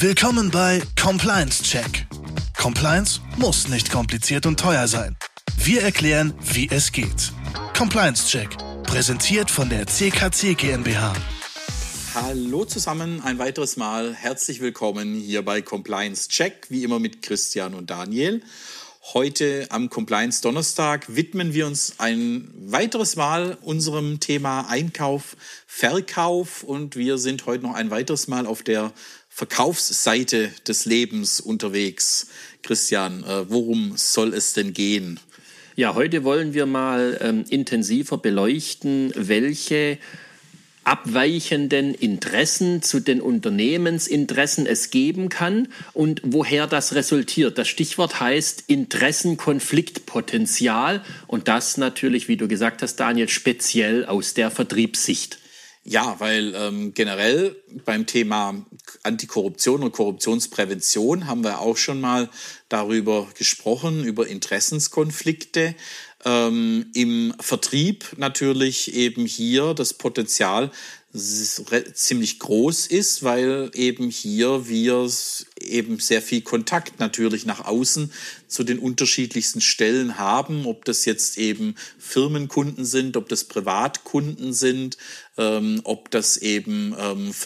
Willkommen bei Compliance Check. Compliance muss nicht kompliziert und teuer sein. Wir erklären, wie es geht. Compliance Check, präsentiert von der CKC GmbH. Hallo zusammen, ein weiteres Mal herzlich willkommen hier bei Compliance Check, wie immer mit Christian und Daniel. Heute am Compliance Donnerstag widmen wir uns ein weiteres Mal unserem Thema Einkauf, Verkauf und wir sind heute noch ein weiteres Mal auf der Verkaufsseite des Lebens unterwegs. Christian, worum soll es denn gehen? Ja, heute wollen wir mal intensiver beleuchten, welche abweichenden Interessen zu den Unternehmensinteressen es geben kann und woher das resultiert. Das Stichwort heißt Interessenkonfliktpotenzial und das natürlich, wie du gesagt hast, Daniel, speziell aus der Vertriebssicht. Ja, weil generell beim Thema Antikorruption und Korruptionsprävention haben wir auch schon mal darüber gesprochen, über Interessenskonflikte. Im Vertrieb natürlich eben hier das Potenzial ziemlich groß ist, weil eben hier wir eben sehr viel Kontakt natürlich nach außen zu den unterschiedlichsten Stellen haben, ob das jetzt eben Firmenkunden sind, ob das Privatkunden sind, ob das eben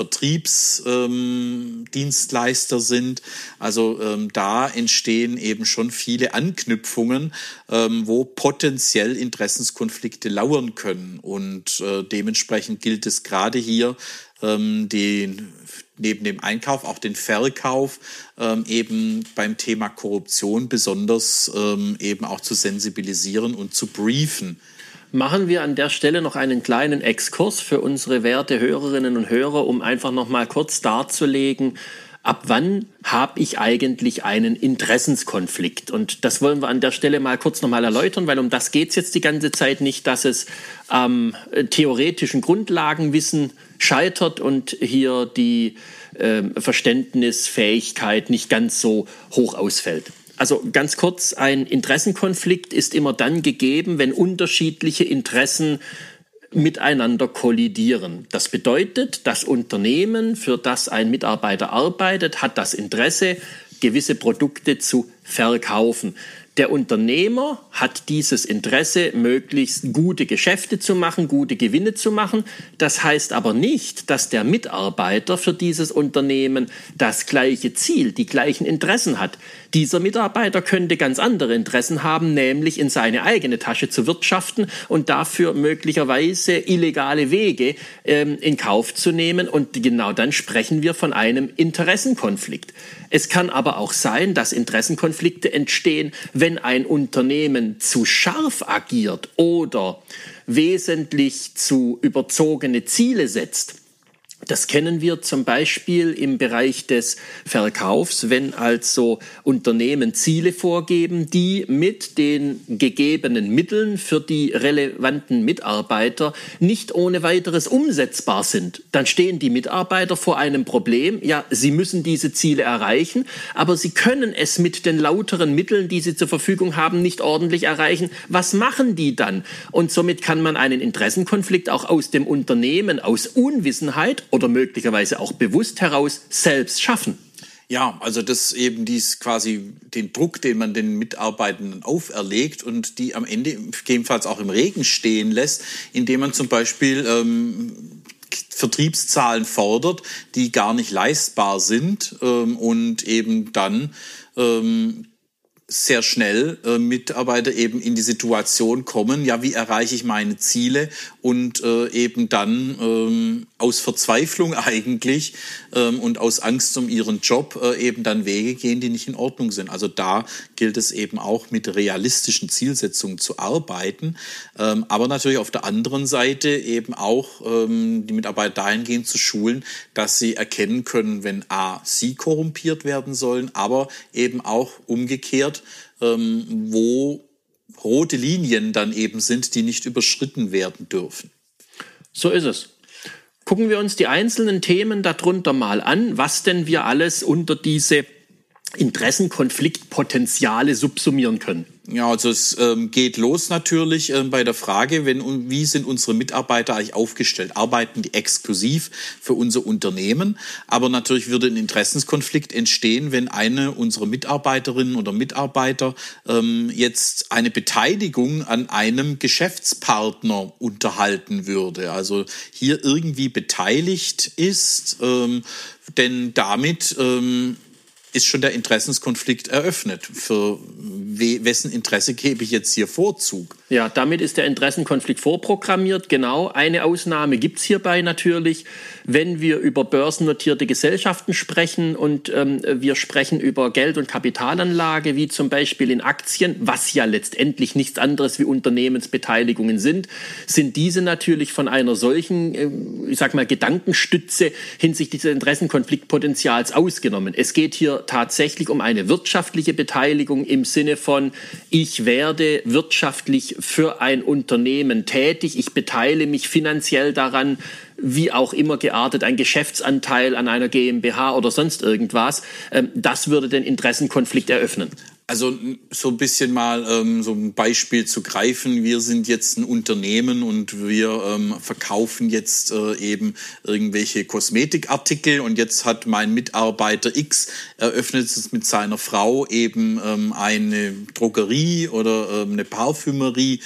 Vertriebsdienstleister sind. Also da entstehen eben schon viele Anknüpfungen, wo potenziell Interessenskonflikte lauern können. Und dementsprechend gilt es gerade hier, neben dem Einkauf auch den Verkauf eben beim Thema Korruption besonders eben auch zu sensibilisieren und zu briefen. Machen wir an der Stelle noch einen kleinen Exkurs für unsere werte Hörerinnen und Hörer, um einfach noch mal kurz darzulegen, ab wann habe ich eigentlich einen Interessenskonflikt? Und das wollen wir an der Stelle mal kurz noch mal erläutern, weil um das geht es jetzt die ganze Zeit nicht, dass es am theoretischen Grundlagenwissen scheitert und hier die Verständnisfähigkeit nicht ganz so hoch ausfällt. Also ganz kurz, ein Interessenkonflikt ist immer dann gegeben, wenn unterschiedliche Interessen miteinander kollidieren. Das bedeutet, das Unternehmen, für das ein Mitarbeiter arbeitet, hat das Interesse, gewisse Produkte zu verkaufen. Der Unternehmer hat dieses Interesse, möglichst gute Geschäfte zu machen, gute Gewinne zu machen. Das heißt aber nicht, dass der Mitarbeiter für dieses Unternehmen das gleiche Ziel, die gleichen Interessen hat. Dieser Mitarbeiter könnte ganz andere Interessen haben, nämlich in seine eigene Tasche zu wirtschaften und dafür möglicherweise illegale Wege in Kauf zu nehmen. Und genau dann sprechen wir von einem Interessenkonflikt. Es kann aber auch sein, dass Interessenkonflikte entstehen, wenn ein Unternehmen zu scharf agiert oder wesentlich zu überzogene Ziele setzt. Das kennen wir zum Beispiel im Bereich des Verkaufs, wenn also Unternehmen Ziele vorgeben, die mit den gegebenen Mitteln für die relevanten Mitarbeiter nicht ohne weiteres umsetzbar sind. Dann stehen die Mitarbeiter vor einem Problem. Ja, sie müssen diese Ziele erreichen, aber sie können es mit den lauteren Mitteln, die sie zur Verfügung haben, nicht ordentlich erreichen. Was machen die dann? Und somit kann man einen Interessenkonflikt auch aus dem Unternehmen, aus Unwissenheit oder möglicherweise auch bewusst heraus selbst schaffen. Ja, also das eben quasi den Druck, den man den Mitarbeitenden auferlegt und die am Ende gegebenenfalls auch im Regen stehen lässt, indem man zum Beispiel Vertriebszahlen fordert, die gar nicht leistbar sind und eben dann sehr schnell Mitarbeiter eben in die Situation kommen, ja, wie erreiche ich meine Ziele und eben dann aus Verzweiflung eigentlich und aus Angst um ihren Job eben dann Wege gehen, die nicht in Ordnung sind. Also da gilt es eben auch mit realistischen Zielsetzungen zu arbeiten, aber natürlich auf der anderen Seite eben auch die Mitarbeiter dahingehend zu schulen, dass sie erkennen können, wenn sie korrumpiert werden sollen, aber eben auch umgekehrt, wo rote Linien dann eben sind, die nicht überschritten werden dürfen. So ist es. Gucken wir uns die einzelnen Themen darunter mal an, was denn wir alles unter diese Interessenkonfliktpotenziale subsumieren können. Ja, also es geht los natürlich bei der Frage, wie sind unsere Mitarbeiter eigentlich aufgestellt? Arbeiten die exklusiv für unser Unternehmen? Aber natürlich würde ein Interessenskonflikt entstehen, wenn eine unserer Mitarbeiterinnen oder Mitarbeiter jetzt eine Beteiligung an einem Geschäftspartner unterhalten würde. Also hier irgendwie beteiligt ist, denn damit ist schon der Interessenskonflikt eröffnet. Für wessen Interesse gebe ich jetzt hier Vorzug? Ja, damit ist der Interessenkonflikt vorprogrammiert. Genau, eine Ausnahme gibt's hierbei natürlich, wenn wir über börsennotierte Gesellschaften sprechen und wir sprechen über Geld- und Kapitalanlage, wie zum Beispiel in Aktien, was ja letztendlich nichts anderes wie Unternehmensbeteiligungen sind diese natürlich von einer solchen, ich sag mal, Gedankenstütze hinsichtlich des Interessenkonfliktpotenzials ausgenommen. Es geht hier tatsächlich um eine wirtschaftliche Beteiligung im Sinne von, ich werde wirtschaftlich für ein Unternehmen tätig, ich beteilige mich finanziell daran, wie auch immer geartet, ein Geschäftsanteil an einer GmbH oder sonst irgendwas. Das würde den Interessenkonflikt eröffnen. Also so ein bisschen mal so ein Beispiel zu greifen. Wir sind jetzt ein Unternehmen und wir verkaufen jetzt eben irgendwelche Kosmetikartikel und jetzt hat mein Mitarbeiter X eröffnet es mit seiner Frau eben eine Drogerie oder eine Parfümerie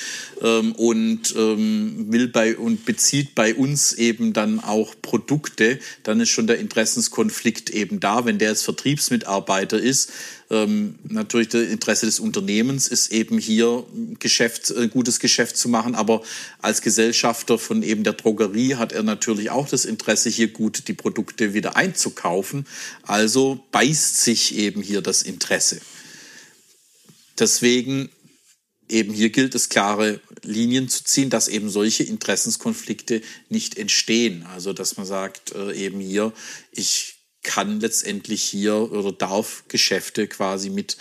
und bezieht bei uns eben dann auch Produkte. Dann ist schon der Interessenskonflikt eben da, wenn der jetzt Vertriebsmitarbeiter ist. Natürlich das Interesse des Unternehmens ist eben hier gutes Geschäft zu machen, aber als Gesellschafter von eben der Drogerie hat er natürlich auch das Interesse, hier gut die Produkte wieder einzukaufen. Also beißt sich eben hier das Interesse. Deswegen eben hier gilt es, klare Linien zu ziehen, dass eben solche Interessenskonflikte nicht entstehen. Also dass man sagt, eben hier, ich kann letztendlich hier oder darf Geschäfte quasi mit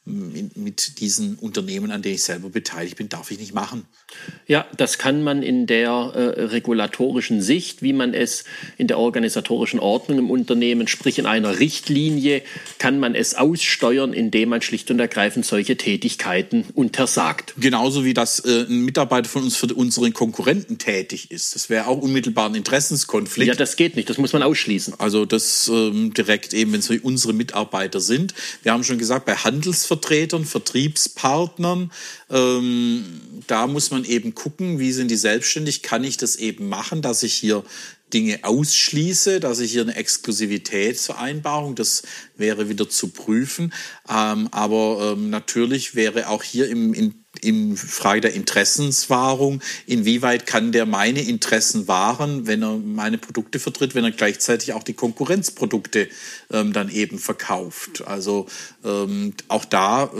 diesen Unternehmen, an denen ich selber beteiligt bin, darf ich nicht machen. Ja, das kann man in der regulatorischen Sicht, wie man es in der organisatorischen Ordnung im Unternehmen, sprich in einer Richtlinie, kann man es aussteuern, indem man schlicht und ergreifend solche Tätigkeiten untersagt. Genauso wie das ein Mitarbeiter von uns für unseren Konkurrenten tätig ist. Das wäre auch unmittelbar ein Interessenskonflikt. Ja, das geht nicht, das muss man ausschließen. Also das direkt eben, wenn es unsere Mitarbeiter sind. Wir haben schon gesagt, bei Handelsvertretern, Vertriebspartnern, da muss man eben gucken, wie sind die selbstständig, kann ich das eben machen, dass ich hier Dinge ausschließe, dass ich hier eine Exklusivitätsvereinbarung, das wäre wieder zu prüfen. Aber natürlich wäre auch hier in Frage der Interessenswahrung, inwieweit kann der meine Interessen wahren, wenn er meine Produkte vertritt, wenn er gleichzeitig auch die Konkurrenzprodukte dann eben verkauft. Also auch da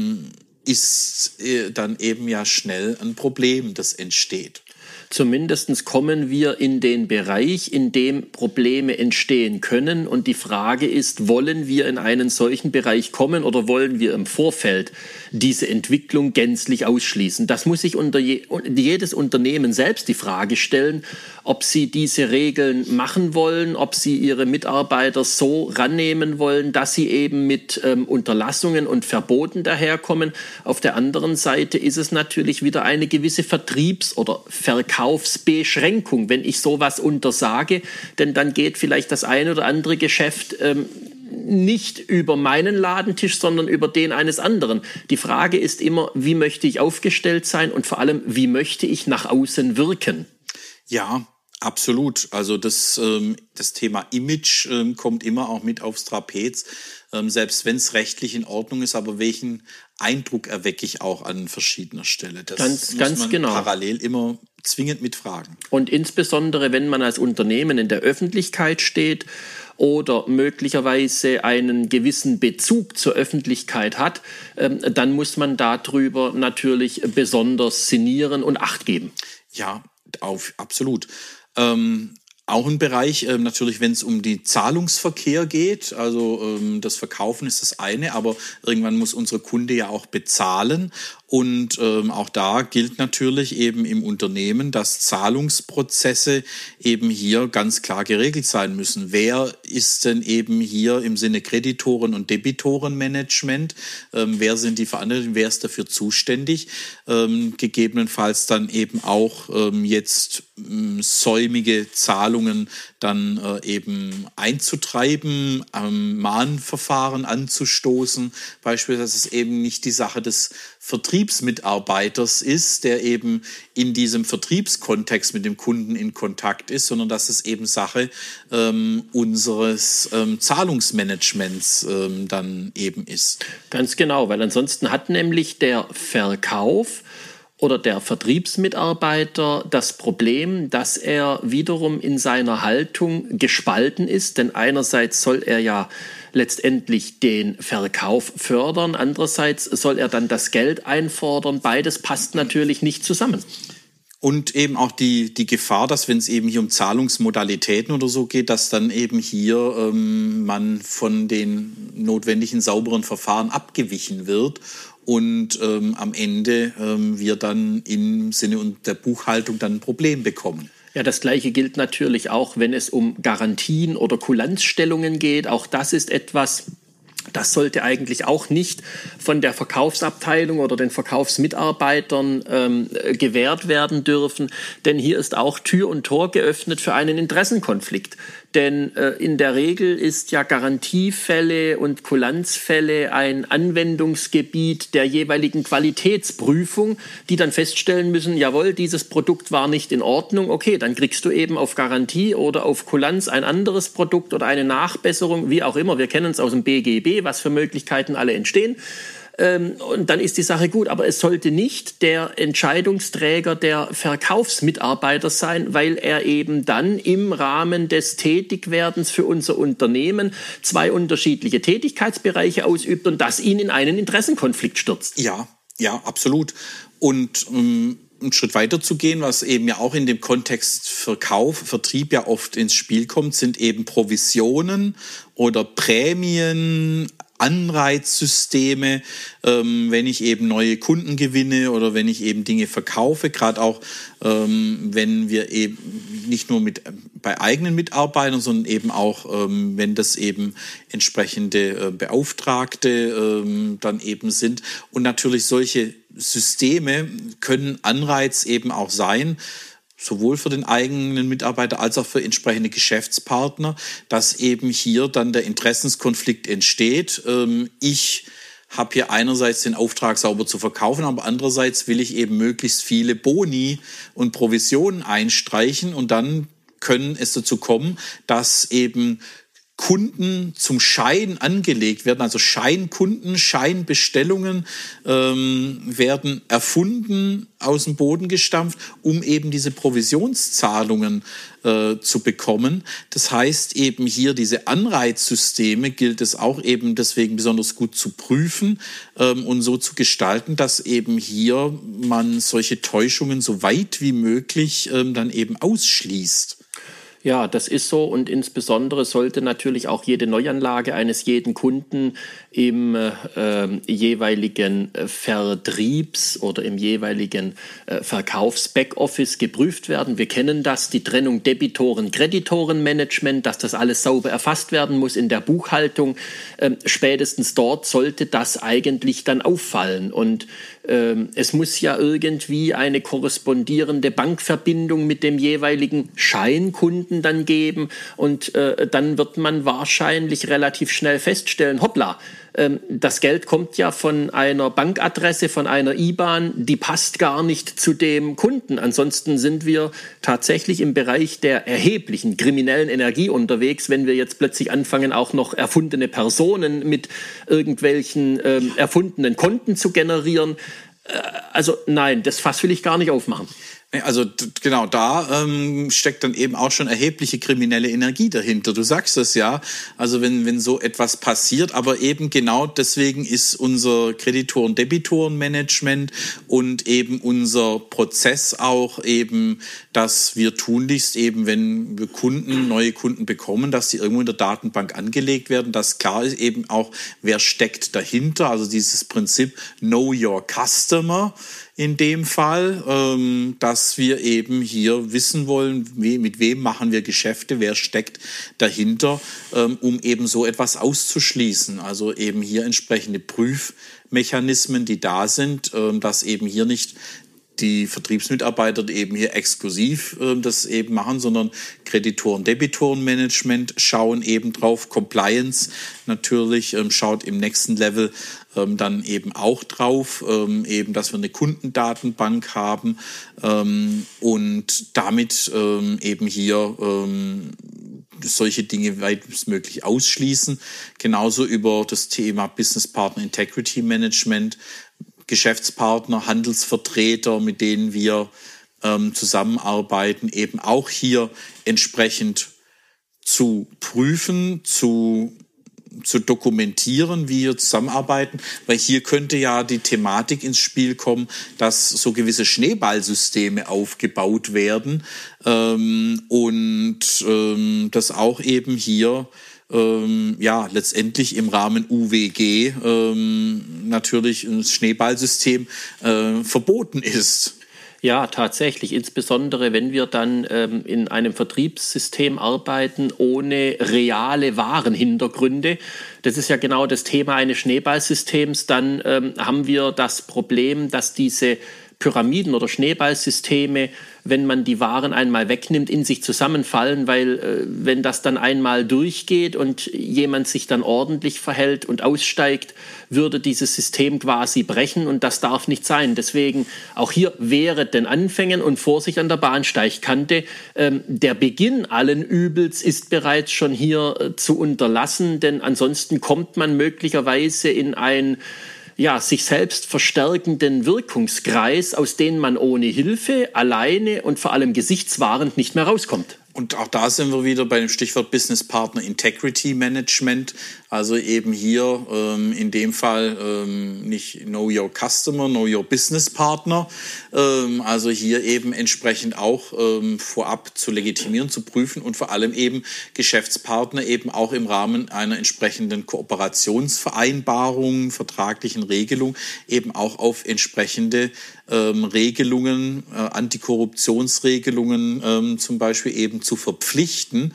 ist dann eben ja schnell ein Problem, das entsteht. Zumindest kommen wir in den Bereich, in dem Probleme entstehen können. Und die Frage ist, wollen wir in einen solchen Bereich kommen oder wollen wir im Vorfeld diese Entwicklung gänzlich ausschließen? Das muss sich jedes Unternehmen selbst die Frage stellen, ob sie diese Regeln machen wollen, ob sie ihre Mitarbeiter so rannehmen wollen, dass sie eben mit Unterlassungen und Verboten daherkommen. Auf der anderen Seite ist es natürlich wieder eine gewisse Vertriebs- oder Verkaufsbeschränkung, wenn ich sowas untersage, denn dann geht vielleicht das ein oder andere Geschäft nicht über meinen Ladentisch, sondern über den eines anderen. Die Frage ist immer, wie möchte ich aufgestellt sein und vor allem, wie möchte ich nach außen wirken? Ja, absolut. Also das Thema Image kommt immer auch mit aufs Trapez, selbst wenn es rechtlich in Ordnung ist, aber welchen Eindruck erwecke ich auch an verschiedener Stelle? Das muss man genau parallel immer zwingend mitfragen. Und insbesondere, wenn man als Unternehmen in der Öffentlichkeit steht oder möglicherweise einen gewissen Bezug zur Öffentlichkeit hat, dann muss man darüber natürlich besonders sinnieren und Acht geben. Ja, absolut. Auch ein Bereich, natürlich, wenn es um den Zahlungsverkehr geht, also das Verkaufen ist das eine, aber irgendwann muss unser Kunde ja auch bezahlen Und auch da gilt natürlich eben im Unternehmen, dass Zahlungsprozesse eben hier ganz klar geregelt sein müssen. Wer ist denn eben hier im Sinne Kreditoren- und Debitorenmanagement? Wer sind die Verantwortlichen? Wer ist dafür zuständig? Gegebenenfalls dann eben auch jetzt säumige Zahlungen dann eben einzutreiben, Mahnverfahren anzustoßen. Beispielsweise, dass es eben nicht die Sache des Vertriebsmitarbeiters ist, der eben in diesem Vertriebskontext mit dem Kunden in Kontakt ist, sondern dass es eben Sache unseres Zahlungsmanagements dann eben ist. Ganz genau, weil ansonsten hat nämlich der Verkauf oder der Vertriebsmitarbeiter das Problem, dass er wiederum in seiner Haltung gespalten ist, denn einerseits soll er ja letztendlich den Verkauf fördern, andererseits soll er dann das Geld einfordern. Beides passt natürlich nicht zusammen. Und eben auch die Gefahr, dass wenn es eben hier um Zahlungsmodalitäten oder so geht, dass dann eben hier man von den notwendigen sauberen Verfahren abgewichen wird und am Ende wir dann im Sinne der Buchhaltung dann ein Problem bekommen. Ja, das Gleiche gilt natürlich auch, wenn es um Garantien oder Kulanzstellungen geht. Auch das ist etwas, das sollte eigentlich auch nicht von der Verkaufsabteilung oder den Verkaufsmitarbeitern gewährt werden dürfen. Denn hier ist auch Tür und Tor geöffnet für einen Interessenkonflikt. Denn in der Regel ist ja Garantiefälle und Kulanzfälle ein Anwendungsgebiet der jeweiligen Qualitätsprüfung, die dann feststellen müssen, jawohl, dieses Produkt war nicht in Ordnung, okay, dann kriegst du eben auf Garantie oder auf Kulanz ein anderes Produkt oder eine Nachbesserung, wie auch immer. Wir kennen es aus dem BGB, was für Möglichkeiten alle entstehen. Und dann ist die Sache gut. Aber es sollte nicht der Entscheidungsträger der Verkaufsmitarbeiter sein, weil er eben dann im Rahmen des Tätigwerdens für unser Unternehmen zwei unterschiedliche Tätigkeitsbereiche ausübt und das ihn in einen Interessenkonflikt stürzt. Ja, absolut. Und einen Schritt weiter zu gehen, was eben ja auch in dem Kontext Vertrieb ja oft ins Spiel kommt, sind eben Provisionen oder Prämien, Anreizsysteme, wenn ich eben neue Kunden gewinne oder wenn ich eben Dinge verkaufe, gerade auch wenn wir eben nicht nur bei eigenen Mitarbeitern, sondern eben auch, wenn das eben entsprechende Beauftragte dann eben sind. Und natürlich solche Systeme können Anreiz eben auch sein, sowohl für den eigenen Mitarbeiter als auch für entsprechende Geschäftspartner, dass eben hier dann der Interessenskonflikt entsteht. Ich habe hier einerseits den Auftrag, sauber zu verkaufen, aber andererseits will ich eben möglichst viele Boni und Provisionen einstreichen und dann können es dazu kommen, dass eben Kunden zum Schein angelegt werden, also Scheinkunden, Scheinbestellungen werden erfunden, aus dem Boden gestampft, um eben diese Provisionszahlungen zu bekommen. Das heißt eben hier diese Anreizsysteme gilt es auch eben deswegen besonders gut zu prüfen und so zu gestalten, dass eben hier man solche Täuschungen so weit wie möglich dann eben ausschließt. Ja, das ist so und insbesondere sollte natürlich auch jede Neuanlage eines jeden Kunden im jeweiligen Vertriebs- oder im jeweiligen Verkaufs-Backoffice geprüft werden. Wir kennen das, die Trennung Debitoren-Kreditoren-Management, dass das alles sauber erfasst werden muss in der Buchhaltung. Spätestens dort sollte das eigentlich dann auffallen und es muss ja irgendwie eine korrespondierende Bankverbindung mit dem jeweiligen Scheinkunden dann geben und dann wird man wahrscheinlich relativ schnell feststellen, hoppla, das Geld kommt ja von einer Bankadresse, von einer IBAN, die passt gar nicht zu dem Kunden. Ansonsten sind wir tatsächlich im Bereich der erheblichen kriminellen Energie unterwegs, wenn wir jetzt plötzlich anfangen, auch noch erfundene Personen mit irgendwelchen erfundenen Konten zu generieren. Also nein, das Fass will ich gar nicht aufmachen. Also genau, da steckt dann eben auch schon erhebliche kriminelle Energie dahinter. Du sagst es ja, also wenn so etwas passiert, aber eben genau deswegen ist unser Kreditoren-Debitoren-Management und eben unser Prozess auch eben, dass wir tunlichst eben, wenn wir neue Kunden bekommen, dass die irgendwo in der Datenbank angelegt werden, dass klar ist eben auch, wer steckt dahinter, also dieses Prinzip Know Your Customer, in dem Fall, dass wir eben hier wissen wollen, mit wem machen wir Geschäfte, wer steckt dahinter, um eben so etwas auszuschließen. Also eben hier entsprechende Prüfmechanismen, die da sind, dass eben hier nicht die Vertriebsmitarbeiter eben hier exklusiv das eben machen, sondern Kreditoren-Debitoren-Management schauen eben drauf, Compliance natürlich schaut im nächsten Level dann eben auch drauf, eben, dass wir eine Kundendatenbank haben und damit eben hier solche Dinge weitestmöglich ausschließen. Genauso über das Thema Business Partner Integrity Management, Geschäftspartner, Handelsvertreter, mit denen wir zusammenarbeiten, eben auch hier entsprechend zu prüfen, zu dokumentieren, wie wir zusammenarbeiten, weil hier könnte ja die Thematik ins Spiel kommen, dass so gewisse Schneeballsysteme aufgebaut werden und das auch eben hier letztendlich im Rahmen UWG natürlich ein Schneeballsystem verboten ist. Ja, tatsächlich. Insbesondere, wenn wir dann in einem Vertriebssystem arbeiten ohne reale Warenhintergründe. Das ist ja genau das Thema eines Schneeballsystems. Dann haben wir das Problem, dass diese Pyramiden- oder Schneeballsysteme, wenn man die Waren einmal wegnimmt, in sich zusammenfallen, weil wenn das dann einmal durchgeht und jemand sich dann ordentlich verhält und aussteigt, würde dieses System quasi brechen und das darf nicht sein. Deswegen auch hier Wehret den Anfängen und Vorsicht an der Bahnsteigkante. Der Beginn allen Übels ist bereits schon hier zu unterlassen, denn ansonsten kommt man möglicherweise in ein sich selbst verstärkenden Wirkungskreis, aus dem man ohne Hilfe, alleine und vor allem gesichtswahrend nicht mehr rauskommt. Und auch da sind wir wieder bei dem Stichwort Business Partner Integrity Management. Also eben hier in dem Fall nicht Know Your Customer, Know Your Business Partner. Also hier eben entsprechend auch vorab zu legitimieren, zu prüfen und vor allem eben Geschäftspartner eben auch im Rahmen einer entsprechenden Kooperationsvereinbarung, vertraglichen Regelung eben auch auf entsprechende Regelungen, Antikorruptionsregelungen zum Beispiel eben zu verpflichten,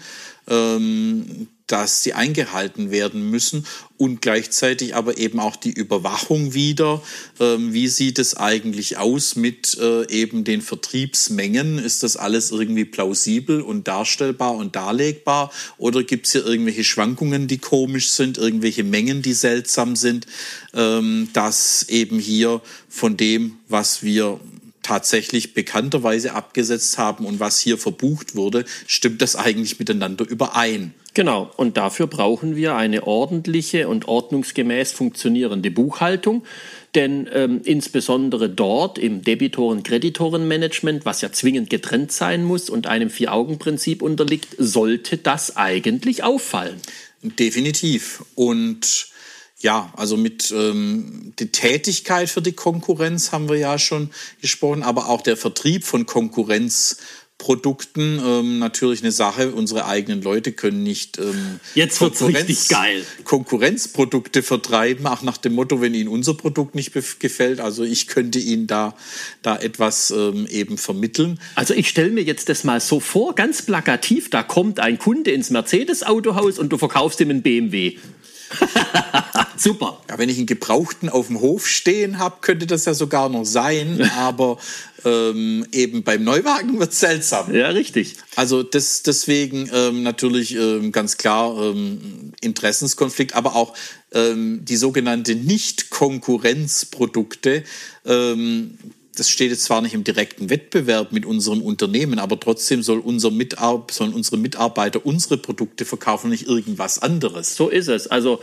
dass sie eingehalten werden müssen und gleichzeitig aber eben auch die Überwachung wieder. Wie sieht es eigentlich aus mit eben den Vertriebsmengen? Ist das alles irgendwie plausibel und darstellbar und darlegbar? Oder gibt es hier irgendwelche Schwankungen, die komisch sind, irgendwelche Mengen, die seltsam sind? Dass eben hier von dem, was wir tatsächlich bekannterweise abgesetzt haben und was hier verbucht wurde, stimmt das eigentlich miteinander überein? Genau, und dafür brauchen wir eine ordentliche und ordnungsgemäß funktionierende Buchhaltung, denn insbesondere dort im Debitoren-Kreditoren-Management, was ja zwingend getrennt sein muss und einem Vier-Augen-Prinzip unterliegt, sollte das eigentlich auffallen. Definitiv. Und ja, also mit der Tätigkeit für die Konkurrenz haben wir ja schon gesprochen, aber auch der Vertrieb von Konkurrenzprodukten natürlich eine Sache. Unsere eigenen Leute können nicht jetzt wird's richtig geil. Konkurrenzprodukte vertreiben, auch nach dem Motto, wenn Ihnen unser Produkt nicht gefällt. Also ich könnte Ihnen da etwas eben vermitteln. Also ich stelle mir jetzt das mal so vor, ganz plakativ, da kommt ein Kunde ins Mercedes-Autohaus und du verkaufst ihm einen BMW. Super. Ja, wenn ich einen Gebrauchten auf dem Hof stehen habe, könnte das ja sogar noch sein, aber eben beim Neuwagen wird es seltsam. Ja, richtig. Also deswegen natürlich ganz klar Interessenskonflikt, aber auch die sogenannte Nicht-Konkurrenzprodukte, das steht jetzt zwar nicht im direkten Wettbewerb mit unserem Unternehmen, aber trotzdem sollen unsere Mitarbeiter unsere Produkte verkaufen, nicht irgendwas anderes. So ist es. Also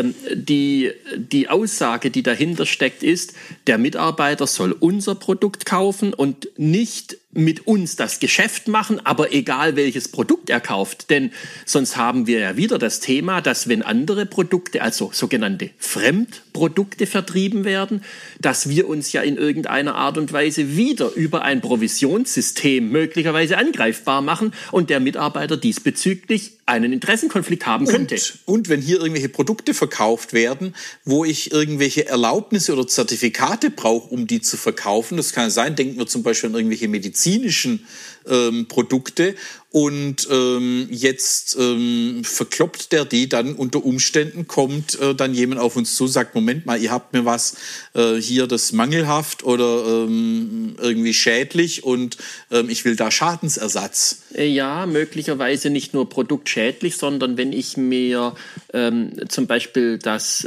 die Aussage, die dahinter steckt, ist, der Mitarbeiter soll unser Produkt kaufen und nicht mit uns das Geschäft machen, aber egal welches Produkt er kauft. Denn sonst haben wir ja wieder das Thema, dass wenn andere Produkte, also sogenannte Fremdprodukte vertrieben werden, dass wir uns ja in irgendeiner Art und Weise wieder über ein Provisionssystem möglicherweise angreifbar machen und der Mitarbeiter diesbezüglich einen Interessenkonflikt haben könnte. Und wenn hier irgendwelche Produkte verkauft werden, wo ich irgendwelche Erlaubnisse oder Zertifikate brauche, um die zu verkaufen, das kann sein, denken wir zum Beispiel an irgendwelche medizinischen Produkte und jetzt verkloppt der die, dann unter Umständen kommt dann jemand auf uns zu, sagt, Moment mal, ihr habt mir was hier das mangelhaft oder irgendwie schädlich und ich will da Schadensersatz. Ja, möglicherweise nicht nur produktschädlich, sondern wenn ich mir zum Beispiel das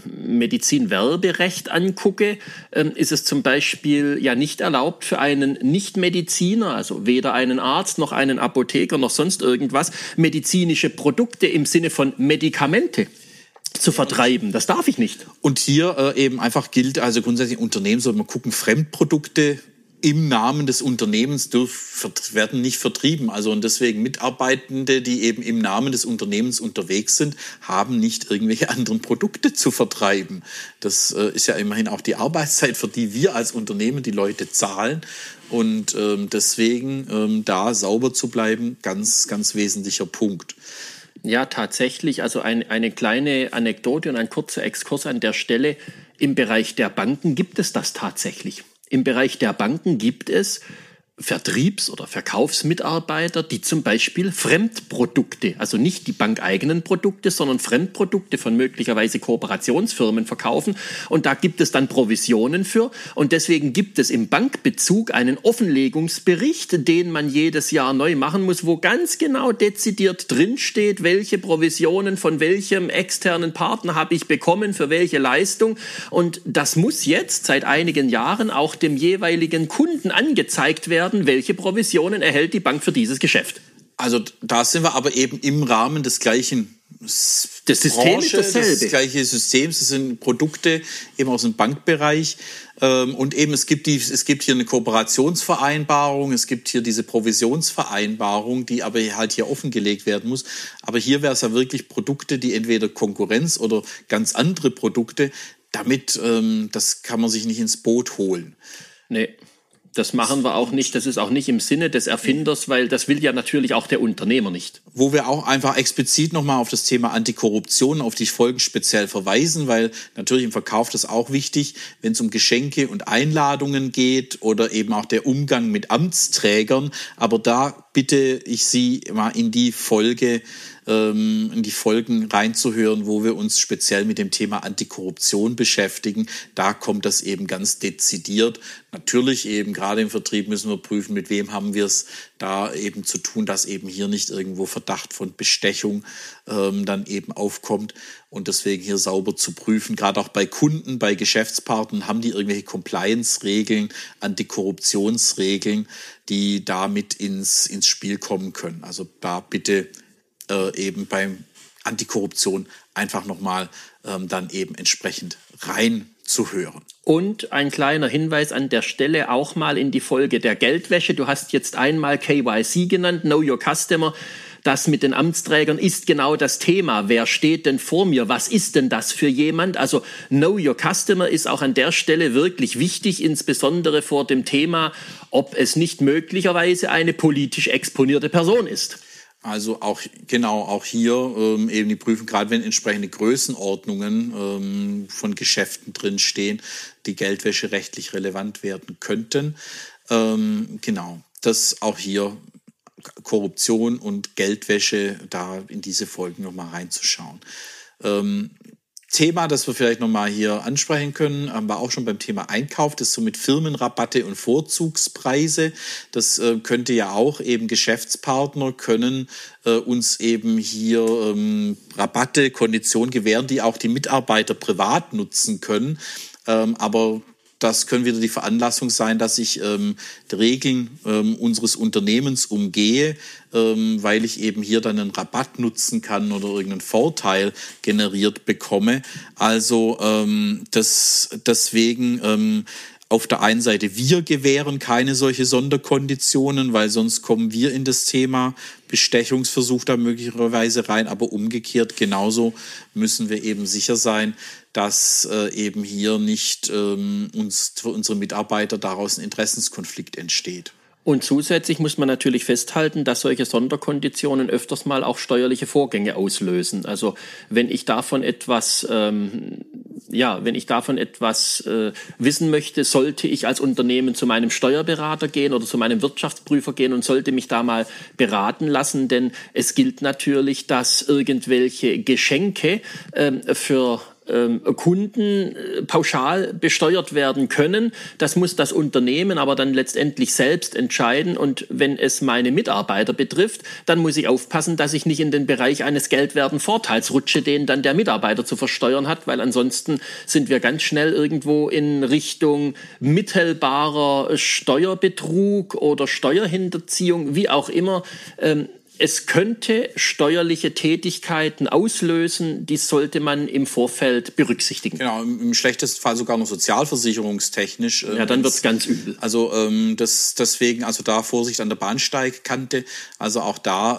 Medizinwerberecht angucke, ist es zum Beispiel ja nicht erlaubt für einen Nichtmediziner, also weder einen Arzt noch einen Apotheker noch sonst irgendwas, medizinische Produkte im Sinne von Medikamente zu vertreiben. Das darf ich nicht. Und hier eben einfach gilt, also grundsätzlich Unternehmen soll man gucken, Fremdprodukte im Namen des Unternehmens werden nicht vertrieben. Also und deswegen Mitarbeitende, die eben im Namen des Unternehmens unterwegs sind, haben nicht irgendwelche anderen Produkte zu vertreiben. Das ist ja immerhin auch die Arbeitszeit, für die wir als Unternehmen die Leute zahlen. Und deswegen da sauber zu bleiben, ganz, ganz wesentlicher Punkt. Ja, tatsächlich. Also eine kleine Anekdote und ein kurzer Exkurs an der Stelle. Im Bereich der Banken gibt es das tatsächlich. Im Bereich der Banken gibt es Vertriebs- oder Verkaufsmitarbeiter, die zum Beispiel Fremdprodukte, also nicht die bankeigenen Produkte, sondern Fremdprodukte von möglicherweise Kooperationsfirmen verkaufen. Und da gibt es dann Provisionen für. Und deswegen gibt es im Bankbezug einen Offenlegungsbericht, den man jedes Jahr neu machen muss, wo ganz genau dezidiert drinsteht, welche Provisionen von welchem externen Partner habe ich bekommen, für welche Leistung. Und das muss jetzt seit einigen Jahren auch dem jeweiligen Kunden angezeigt werden, welche Provisionen erhält die Bank für dieses Geschäft. Also da sind wir aber eben im Rahmen des gleichen das System ist dasselbe. Das gleiche Systems, das sind Produkte eben aus dem Bankbereich und eben es gibt hier eine Kooperationsvereinbarung, es gibt hier diese Provisionsvereinbarung, die aber halt hier offengelegt werden muss. Aber hier wäre es ja wirklich Produkte, die entweder Konkurrenz oder ganz andere Produkte, damit das kann man sich nicht ins Boot holen. Nee. Das machen wir auch nicht. Das ist auch nicht im Sinne des Erfinders, weil das will ja natürlich auch der Unternehmer nicht. Wo wir auch einfach explizit nochmal auf das Thema Antikorruption, auf die Folgen speziell verweisen, weil natürlich im Verkauf das auch wichtig, wenn es um Geschenke und Einladungen geht oder eben auch der Umgang mit Amtsträgern. Aber da bitte ich Sie mal in die Folgen reinzuhören, wo wir uns speziell mit dem Thema Antikorruption beschäftigen. Da kommt das eben ganz dezidiert. Natürlich eben gerade im Vertrieb müssen wir prüfen, mit wem haben wir es da eben zu tun, dass eben hier nicht irgendwo Verdacht von Bestechung dann eben aufkommt. Und deswegen hier sauber zu prüfen, gerade auch bei Kunden, bei Geschäftspartnern, haben die irgendwelche Compliance-Regeln, Antikorruptionsregeln, die damit ins Spiel kommen können. Also da bitte eben beim Antikorruption einfach nochmal dann eben entsprechend reinzuhören. Und ein kleiner Hinweis an der Stelle auch mal in die Folge der Geldwäsche. Du hast jetzt einmal KYC genannt, Know Your Customer. Das mit den Amtsträgern ist genau das Thema. Wer steht denn vor mir? Was ist denn das für jemand? Also Know Your Customer ist auch an der Stelle wirklich wichtig, insbesondere vor dem Thema, ob es nicht möglicherweise eine politisch exponierte Person ist. Also auch hier eben die Prüfung, gerade wenn entsprechende Größenordnungen von Geschäften drinstehen, die Geldwäsche rechtlich relevant werden könnten. Das auch hier Korruption und Geldwäsche, da in diese Folgen nochmal reinzuschauen. Thema, das wir vielleicht nochmal hier ansprechen können, haben wir auch schon beim Thema Einkauf, das so mit Firmenrabatte und Vorzugspreise. Das könnte ja auch eben Geschäftspartner können uns eben hier Rabatte, Konditionen gewähren, die auch die Mitarbeiter privat nutzen können. Aber das können wieder die Veranlassung sein, dass ich die Regeln unseres Unternehmens umgehe, weil ich eben hier dann einen Rabatt nutzen kann oder irgendeinen Vorteil generiert bekomme. Also deswegen auf der einen Seite, wir gewähren keine solche Sonderkonditionen, weil sonst kommen wir in das Thema Bestechungsversuch da möglicherweise rein, aber umgekehrt genauso müssen wir eben sicher sein, dass eben hier nicht uns für unsere Mitarbeiter daraus ein Interessenskonflikt entsteht. Und zusätzlich muss man natürlich festhalten, dass solche Sonderkonditionen öfters mal auch steuerliche Vorgänge auslösen. Also wenn ich davon etwas wissen möchte, sollte ich als Unternehmen zu meinem Steuerberater gehen oder zu meinem Wirtschaftsprüfer gehen und sollte mich da mal beraten lassen, denn es gilt natürlich, dass irgendwelche Geschenke für Kunden pauschal besteuert werden können. Das muss das Unternehmen aber dann letztendlich selbst entscheiden. Und wenn es meine Mitarbeiter betrifft, dann muss ich aufpassen, dass ich nicht in den Bereich eines geldwerten Vorteils rutsche, den dann der Mitarbeiter zu versteuern hat, weil ansonsten sind wir ganz schnell irgendwo in Richtung mittelbarer Steuerbetrug oder Steuerhinterziehung, wie auch immer. Es könnte steuerliche Tätigkeiten auslösen, die sollte man im Vorfeld berücksichtigen. Genau, im schlechtesten Fall sogar noch sozialversicherungstechnisch. Ja, dann wird's ganz übel. Also deswegen, also da Vorsicht an der Bahnsteigkante. Also auch da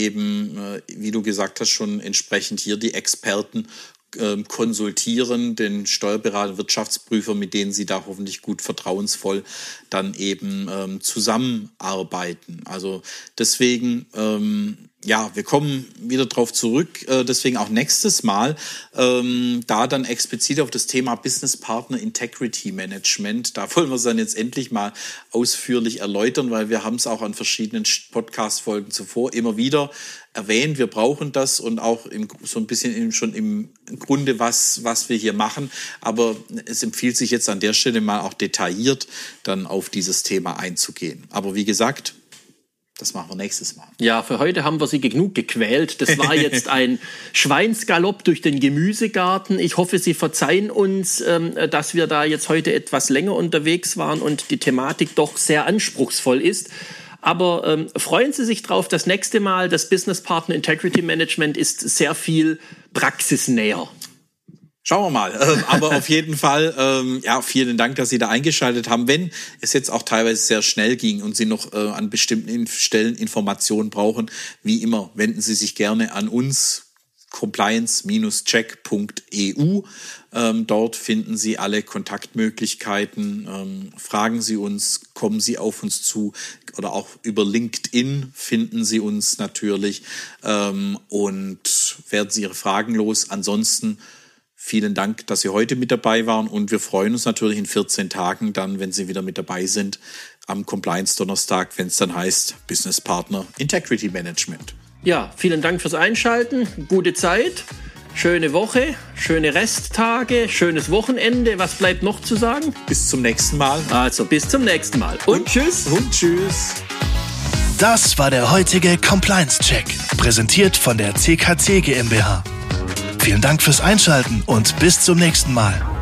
wie du gesagt hast, schon entsprechend hier die Experten konsultieren, den Steuerberater, Wirtschaftsprüfer, mit denen Sie da hoffentlich gut vertrauensvoll dann eben zusammenarbeiten. Also deswegen, wir kommen wieder drauf zurück, deswegen auch nächstes Mal, da dann explizit auf das Thema Business Partner Integrity Management. Da wollen wir es dann jetzt endlich mal ausführlich erläutern, weil wir haben es auch an verschiedenen Podcast-Folgen zuvor immer wieder erwähnt. Wir brauchen das und auch so ein bisschen schon im Grunde, was wir hier machen. Aber es empfiehlt sich jetzt an der Stelle mal auch detailliert dann auf dieses Thema einzugehen. Aber wie gesagt, das machen wir nächstes Mal. Ja, für heute haben wir Sie genug gequält. Das war jetzt ein Schweinsgalopp durch den Gemüsegarten. Ich hoffe, Sie verzeihen uns, dass wir da jetzt heute etwas länger unterwegs waren und die Thematik doch sehr anspruchsvoll ist. Aber freuen Sie sich drauf, das nächste Mal, das Business Partner Integrity Management ist sehr viel praxisnäher. Schauen wir mal. Aber auf jeden Fall, vielen Dank, dass Sie da eingeschaltet haben. Wenn es jetzt auch teilweise sehr schnell ging und Sie noch an bestimmten Stellen Informationen brauchen, wie immer, wenden Sie sich gerne an uns, compliance-check.eu. Dort finden Sie alle Kontaktmöglichkeiten. Fragen Sie uns, kommen Sie auf uns zu oder auch über LinkedIn finden Sie uns natürlich und werden Sie Ihre Fragen los. Ansonsten vielen Dank, dass Sie heute mit dabei waren und wir freuen uns natürlich in 14 Tagen dann, wenn Sie wieder mit dabei sind, am Compliance-Donnerstag, wenn es dann heißt Business Partner Integrity Management. Ja, vielen Dank fürs Einschalten, gute Zeit, schöne Woche, schöne Resttage, schönes Wochenende. Was bleibt noch zu sagen? Bis zum nächsten Mal. Also bis zum nächsten Mal und tschüss. Und tschüss. Das war der heutige Compliance-Check, präsentiert von der CKC GmbH. Vielen Dank fürs Einschalten und bis zum nächsten Mal.